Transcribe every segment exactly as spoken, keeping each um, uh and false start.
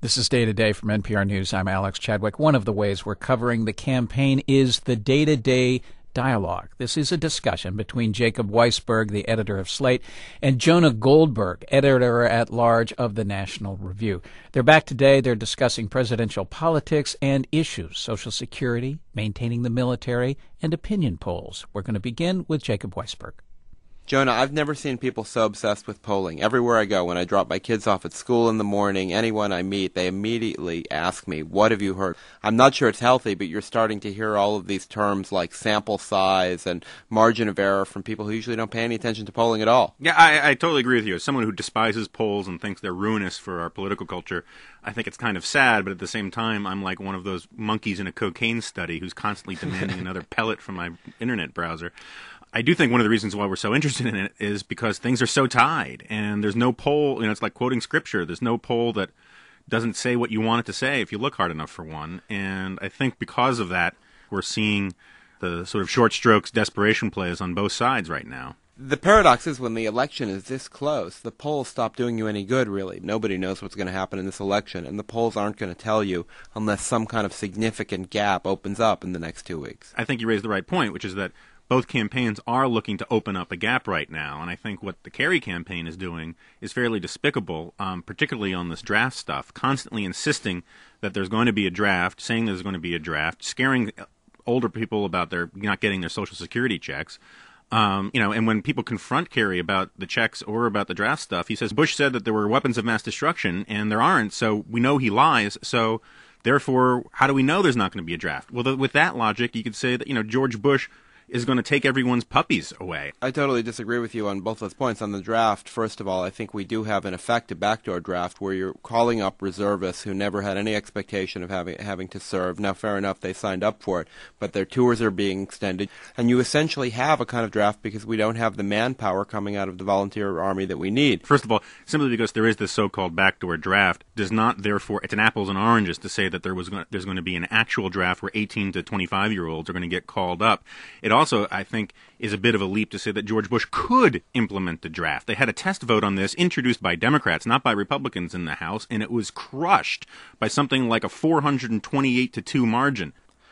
This is Day to Day from N P R News. I'm Alex Chadwick. One of the ways we're covering the campaign is the day-to-day dialogue. This is a discussion between Jacob Weisberg, the editor of Slate, and Jonah Goldberg, editor-at-large of the National Review. They're back today. They're discussing presidential politics and issues, Social Security, maintaining the military, and opinion polls. We're going to begin with Jacob Weisberg. Jonah, I've never seen people so obsessed with polling. Everywhere I go, when I drop my kids off at school in the morning, anyone I meet, they immediately ask me, what have you heard? I'm not sure it's healthy, but you're starting to hear all of these terms like sample size and margin of error from people who usually don't pay any attention to polling at all. Yeah, I, I totally agree with you. As someone who despises polls and thinks they're ruinous for our political culture, I think it's kind of sad, but at the same time, I'm like one of those monkeys in a cocaine study who's constantly demanding another pellet from my internet browser. I do think one of the reasons why we're so interested in it is because things are so tied, and there's no poll, you know, it's like quoting scripture. There's no poll that doesn't say what you want it to say if you look hard enough for one. And I think because of that, we're seeing the sort of short strokes desperation plays on both sides right now. The paradox is when the election is this close, the polls stop doing you any good, really. Nobody knows what's going to happen in this election, and the polls aren't going to tell you unless some kind of significant gap opens up in the next two weeks. I think you raised the right point, which is that both campaigns are looking to open up a gap right now, and I think what the Kerry campaign is doing is fairly despicable, um, particularly on this draft stuff, constantly insisting that there's going to be a draft, saying there's going to be a draft, scaring older people about their not getting their Social Security checks. Um, you know, and when people confront Kerry about the checks or about the draft stuff, he says Bush said that there were weapons of mass destruction, and there aren't, so we know he lies, so therefore, how do we know there's not going to be a draft? Well, the, with that logic, you could say that, you know, George Bush is going to take everyone's puppies away. I totally disagree with you on both those points. On the draft, first of all, I think we do have, in effect, a backdoor draft where you're calling up reservists who never had any expectation of having having to serve. Now, fair enough, they signed up for it, but their tours are being extended. And you essentially have a kind of draft because we don't have the manpower coming out of the volunteer army that we need. First of all, simply because there is this so-called backdoor draft does not, therefore, it's an apples and oranges to say that there was going, there's going to be an actual draft where eighteen to twenty-five-year-olds are going to get called up. It also, I think, is a bit of a leap to say that George Bush could implement the draft. They had a test vote on this introduced by Democrats, not by Republicans in the House, and it was crushed by something like a four hundred twenty-eight to two margin.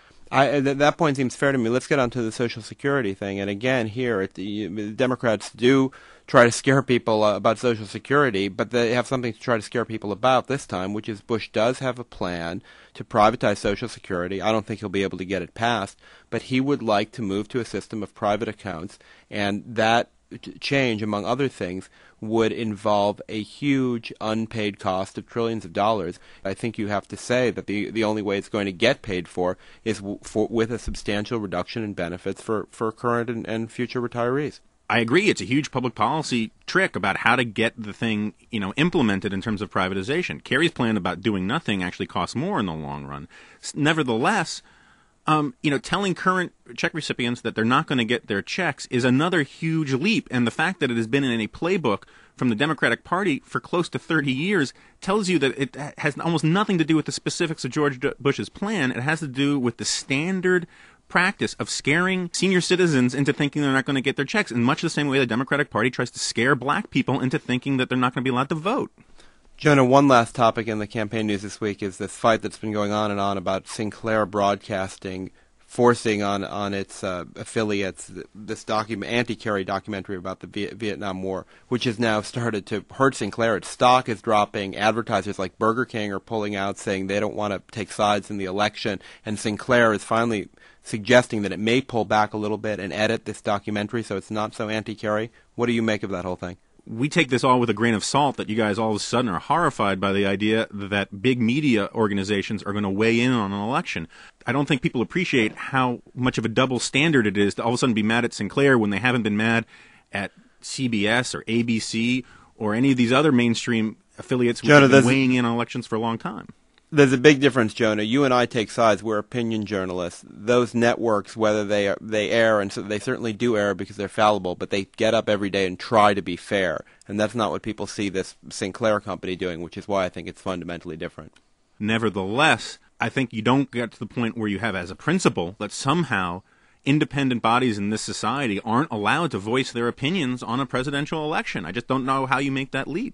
I, th- that point seems fair to me. Let's get on to the Social Security thing. And again, here, it, the, the Democrats do try to scare people uh, about Social Security, but they have something to try to scare people about this time, which is Bush does have a plan to privatize Social Security. I don't think he'll be able to get it passed, but he would like to move to a system of private accounts, and that change, among other things, would involve a huge unpaid cost of trillions of dollars. I think you have to say that the the only way it's going to get paid for is w- for, with a substantial reduction in benefits for, for current and, and future retirees. I agree. It's a huge public policy trick about how to get the thing, you know, implemented in terms of privatization. Kerry's plan about doing nothing actually costs more in the long run. Nevertheless, Um, you know, telling current check recipients that they're not going to get their checks is another huge leap. And the fact that it has been in a playbook from the Democratic Party for close to thirty years tells you that it has almost nothing to do with the specifics of George Bush's plan. It has to do with the standard practice of scaring senior citizens into thinking they're not going to get their checks, in much the same way the Democratic Party tries to scare black people into thinking that they're not going to be allowed to vote. Jonah, one last topic in the campaign news this week is this fight that's been going on and on about Sinclair Broadcasting forcing on, on its uh, affiliates this document, anti-Kerry documentary about the Viet- Vietnam War, which has now started to hurt Sinclair. Its stock is dropping. Advertisers like Burger King are pulling out, saying they don't want to take sides in the election. And Sinclair is finally suggesting that it may pull back a little bit and edit this documentary so it's not so anti-Kerry. What do you make of that whole thing? We take this all with a grain of salt that you guys all of a sudden are horrified by the idea that big media organizations are going to weigh in on an election. I don't think people appreciate how much of a double standard it is to all of a sudden be mad at Sinclair when they haven't been mad at C B S or A B C or any of these other mainstream affiliates which Jonah, have been weighing in on elections for a long time. There's a big difference, Jonah. You and I take sides. We're opinion journalists. Those networks, whether they are, they air, and so they certainly do air because they're fallible, but they get up every day and try to be fair. And that's not what people see this Sinclair company doing, which is why I think it's fundamentally different. Nevertheless, I think you don't get to the point where you have as a principle that somehow independent bodies in this society aren't allowed to voice their opinions on a presidential election. I just don't know how you make that leap.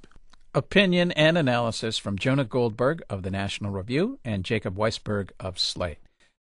Opinion and analysis from Jonah Goldberg of the National Review and Jacob Weisberg of Slate.